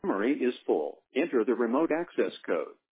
Memory is full. Enter the remote access code.